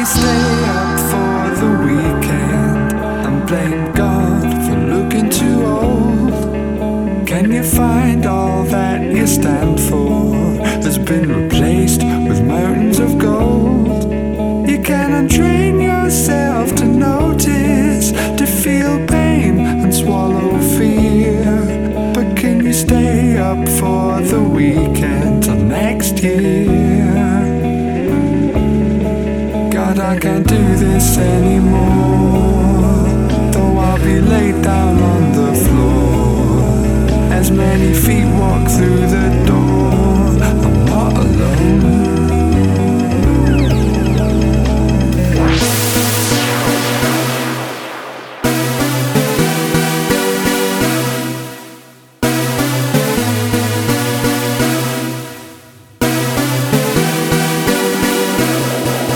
stay up for the weekend and blame God for looking too old? Can you find all that you stand for has been replaced with mountains of gold? You can untrain yourself to notice, to feel pain and swallow fear. But can you stay up for the weekend till next year? God, I can't do this anymore, though I'll be laid down on the floor as many feet walk through the door.